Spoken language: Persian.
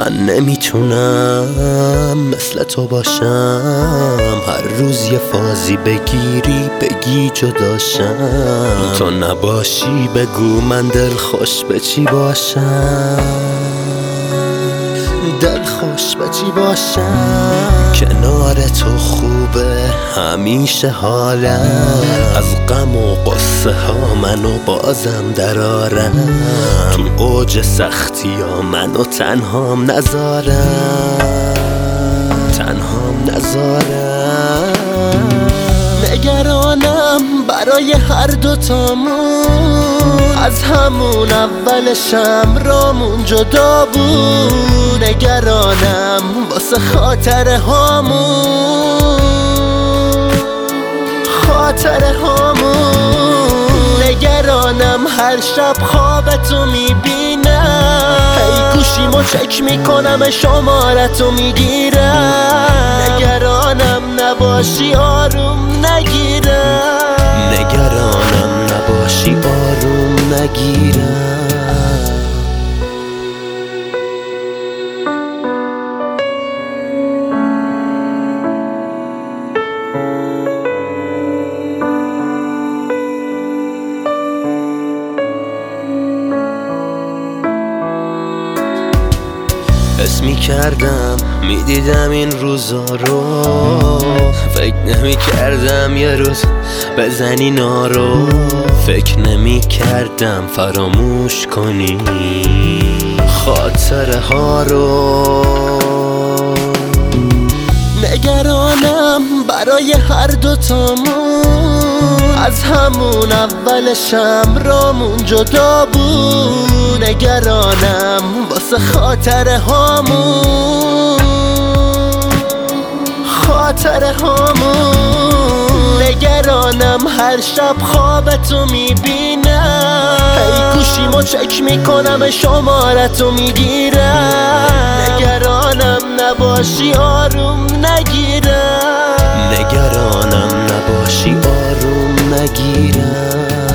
من نمیتونم مثل تو باشم، هر روز یه فازی بگیری بگی جداشم. تو نباشی بگو من دل خوش به چی باشم، دل خوش به چی باشم. کنار تو خوبه همیشه حالم، از غم و قصه ها منو بازم درارم. تو اوج سختی ها منو تنهام نذارم. نگرانم برای هر دوتامون، از همون اول شمرامون جدا بود. نگرانم واسه خاطره هامون، نگرانم هر شب خوابتو میبینم، هی گوشیمو چک میکنم شمارتو میگیرم. نگرانم نباشی آروم نگیرم، نگرانم نباشی آروم نگیرم. حس میکردم میدیدم این روزا رو، فکر نمیکردم یه روز بزنی نارو. فکر نمیکردم فراموش کنی خاطره ها رو. نگرانم برای هر دوتامون، از همون اول شمرامون جدا بود. نگرانم واسه خاطره هامون، نگرانم هر شب خوابتو میبینم، هی گوشیمو چک میکنم شمارتو میگیرم. نگرانم نباشی آروم نگیرم، نگرانم نباشی آروم نگیرم.